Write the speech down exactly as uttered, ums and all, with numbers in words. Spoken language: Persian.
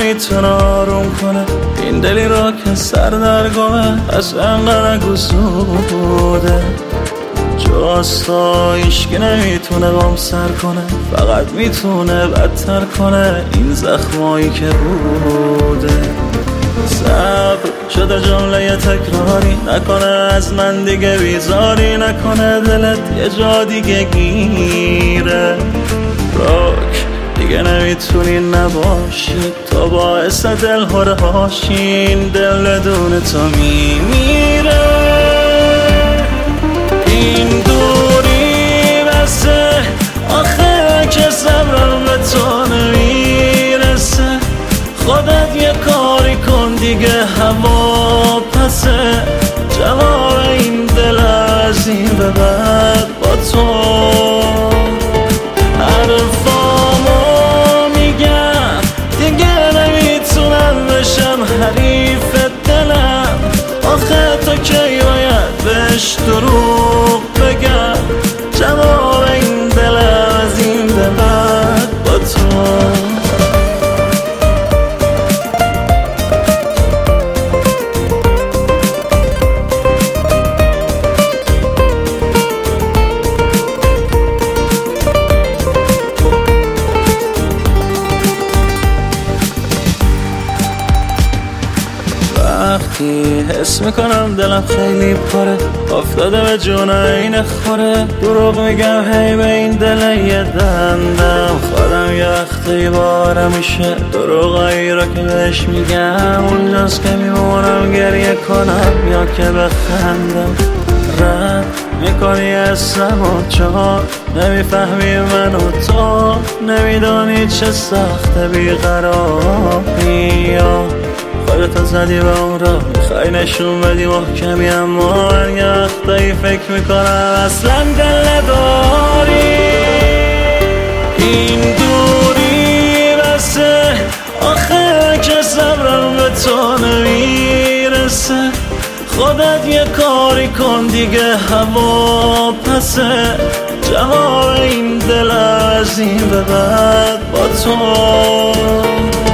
نمیتونه آروم کنه این دلی را که سر در گمه از انقدر گسوده جاستا هیچکی نمیتونه بام سر کنه فقط میتونه بدتر کنه این زخمایی که بوده صبر شده جمله تکراری نکنه از من دیگه بیزاری نکنه دلت یه جا دیگه گیره راک دیگه نمیتونی نباشی تو باعث دل هره هاشین دل بدون تو میمیره این دوری بسه آخه که صبرم به تو نمیرسه خودت یه کاری کن دیگه هوا پسه جواب این دل از این به بعد با تو حرفامو میگم دیگه نمیتونم بشم حریف دلم آخه تو کی باید بهش دروغ بگم جواب این دل از این به بعد با تو وقتی حس میکنم دلم خیلی پره افتاده به جون این خوره دروغ میگم هی به این دل یه دندم خودم یه وقتی باره میشه دروغایی را که بهش میگم اونجاست که میمونم گریه کنم یا که بخندم رد میکنی اسم و چهار نمیفهمی من و تو نمیدانی چه سخته بیقراری یا خودتو زدی به اون را میخوای نشون بدی محکمی اما من یه وقتایی فکر میکنم اصلا دل داری این دوری بسه آخه که صبرم به تو نمیرسه خودت یه کاری کن دیگه هوا پسه جواب این دل از این به بعد با تو